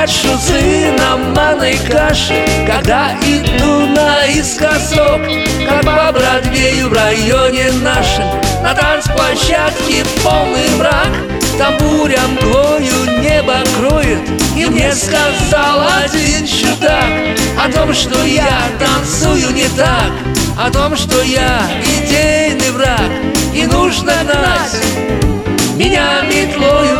Едят шузы на манной каше, когда иду наискосок. Как по Бродвею в районе нашем, на танцплощадке полный мрак. Там буря мглою небо кроет, и мне сказал один чудак о том, что я танцую не так, о том, что я идейный враг, и нужно гнать меня метлою.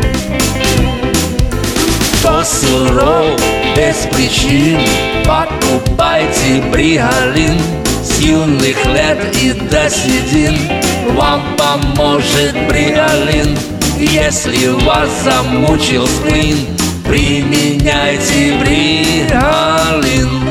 Кто суров без причин, покупайте бриолин. С юных лет и до седин вам поможет бриолин. Если вас замучил сплин, применяйте бриолин.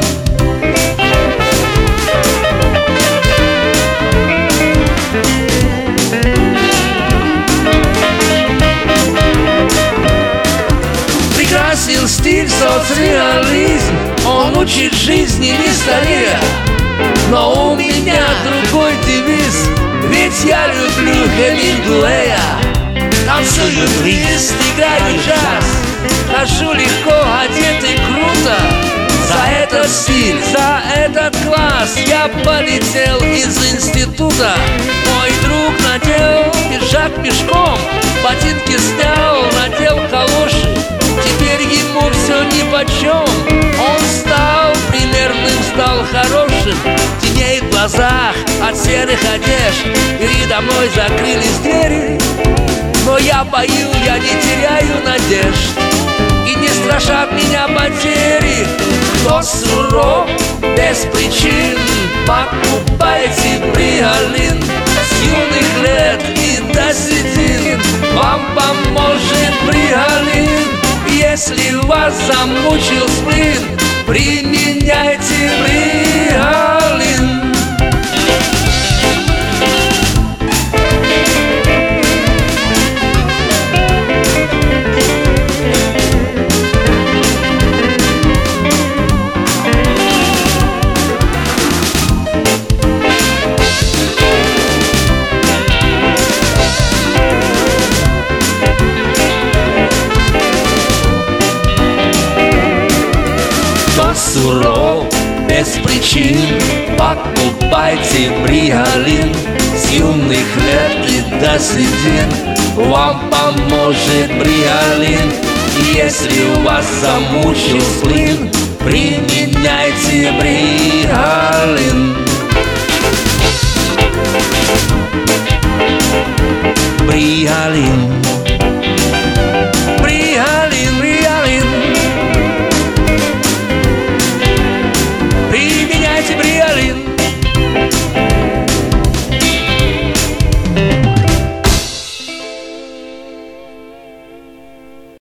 Прекрасен стиль, соцреализм, он учит жизни не старея. Но у меня другой девиз, ведь я люблю Хемингуэя. Танцую твист, играю джаз, хожу легко, одетый круто. За этот стиль, за этот класс я полетел из института. Мой друг надел пиджак мешком, ботинки снял, надел калоши. Теперь ему все нипочем, он стал примерным, стал хорошим. Теней в глазах от серых одежд, передо мной закрылись двери. Но я пою, я не теряю надежд, и не страшат меня потери. Кто суров без причин, покупайте бриолин. С юных лет и до седин вам поможет бриолин. Если вас замучил сплин, применяйте бриолин. Суров без причин, покупайте бриолин. С юных лет и до седин вам поможет бриолин. Если у вас замучил сплин, применяйте бриолин.